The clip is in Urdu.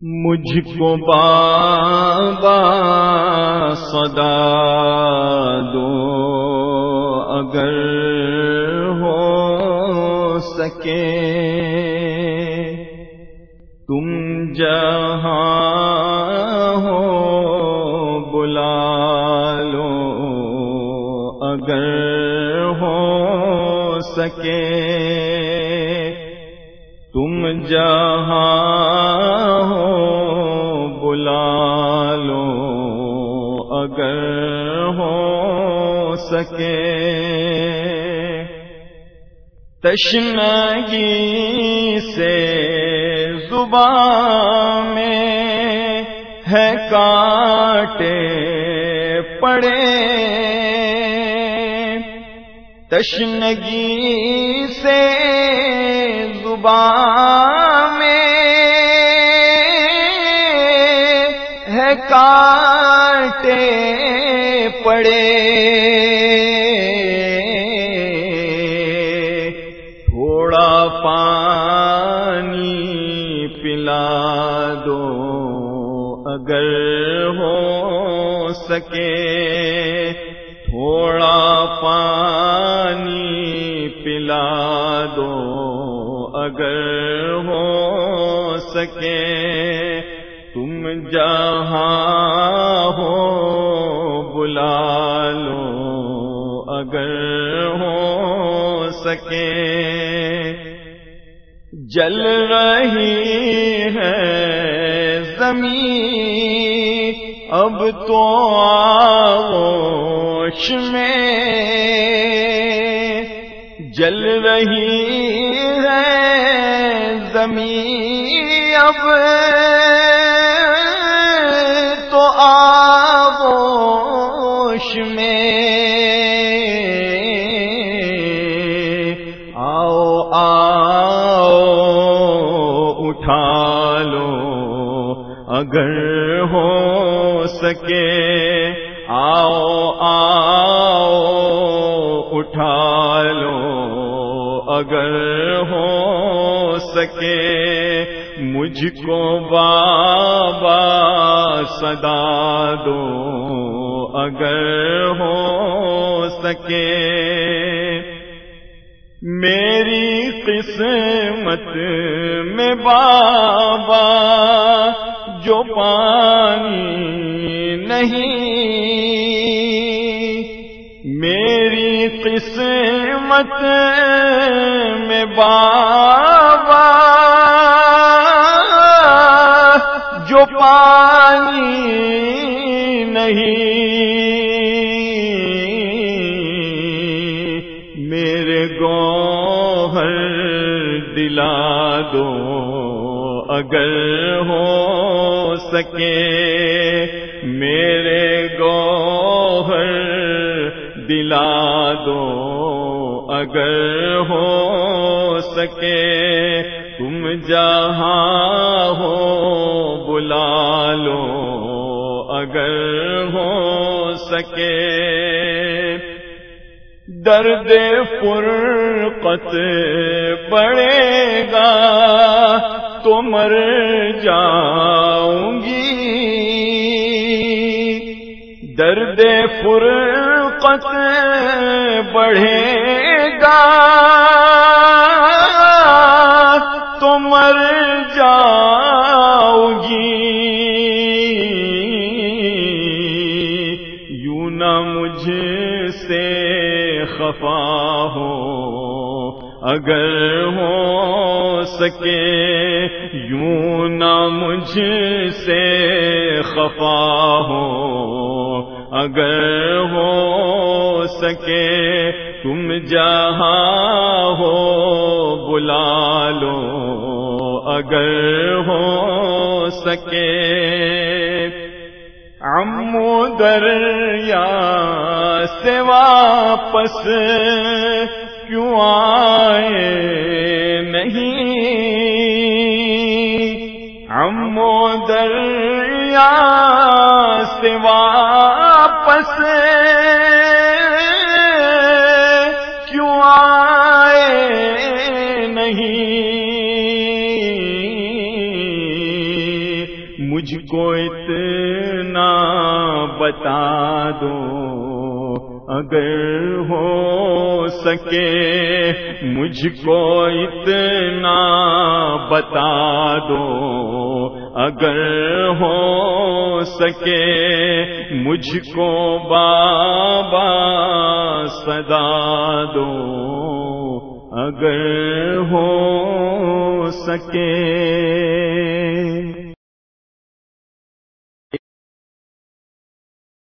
مجھ کو بابا صدا دو اگر ہو سکے، تم جہاں ہو بلا لو اگر ہو سکے، تم جہاں ہو بلا لو اگر ہو سکے۔ تشنگی سے زبان میں ہے کانٹے پڑے، تشنگی سے زبان میں ہے کانٹے پڑے، تھوڑا پانی پلا دو اگر ہو سکے، تھوڑا پانی پلا دو اگر ہو سکے، تم جہاں ہو بلا لو اگر ہو سکے۔ جل رہی ہے زمین اب تو آغوش میں، جل رہی ہے زمین اب تو آغوش میں، آؤ آؤ اٹھا لو اگر ہو سکے، آؤ آؤ اٹھا لو اگر ہو سکے، مجھ کو بابا صدا دو اگر ہو سکے۔ میری قسمت میں بابا جو پانی نہیں، میری قسمت میں بابا جو پانی نہیں، میرے گوہر دلا دو اگر ہو سکے، میرے گوہر دلا دو اگر ہو سکے، تم جہاں ہو بلا لو اگر ہو سکے۔ درد فرقت بڑھے گا تو مر جاؤں گی، درد فرقت بڑھے گا تو مر جاؤں گی، یوں نہ مجھ سے خفا ہو اگر ہو سکے، یوں نہ مجھ سے خفا ہو اگر ہو سکے، تم جہاں ہو بلا لو اگر ہو سکے۔ عمو دریا سے واپس کیوں آئے نہیں، عمو دریا سے واپس کیوں آئے نہیں، مجھ کو اتنا بتا دو، اگر ہو سکے مجھ کو اتنا بتا دو، اگر ہو سکے مجھ کو بابا صدا دو، اگر ہو سکے۔